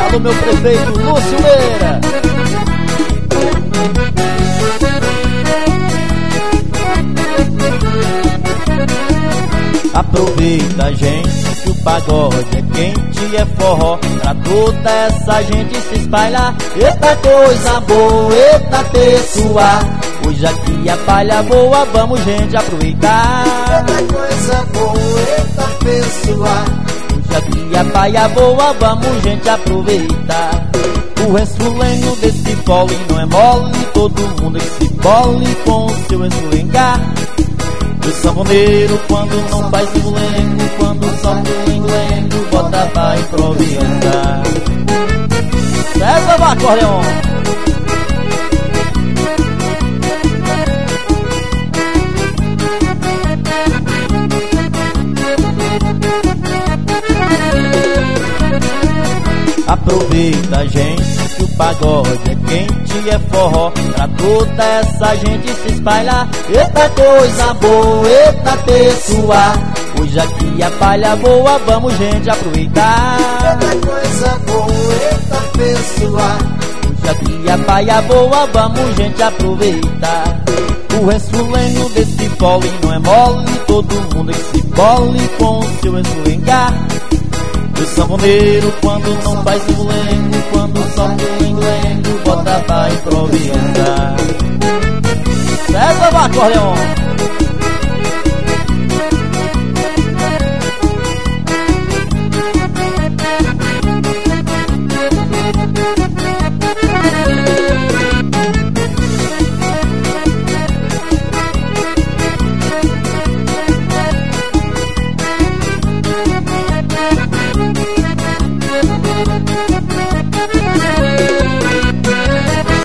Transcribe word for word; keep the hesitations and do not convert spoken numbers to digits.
Alô, meu prefeito Lúcio Meira. Aproveita, gente, que o pagode é quente, é forró, pra toda essa gente se espalhar. Eita coisa boa, eita pessoa, hoje aqui a palha boa, vamos gente aproveitar. Eita coisa boa, eita pessoa, hoje aqui a palha boa, vamos gente aproveitar. O resfulengo desse pole não é mole, todo mundo que se pole com o seu resfulengar. O sanfoneiro quando não faz lengo, quando só o lengo, bota pra improvisar. César vai, acordeon. Aproveita, gente, que o pagode é quente, é forró, pra toda essa gente se espalhar. Eita coisa boa, eita pessoa, hoje aqui a palha boa, vamos gente aproveitar. eita coisa boa, eita pessoa, hoje aqui a palha boa, vamos gente aproveitar. O resfulengo desse pole não é mole, todo mundo que se pole com o seu resfulengar. O sanfoneiro quando não faz o lengo, quando só o lengo, bota pra improvisar. César vai, acordeon.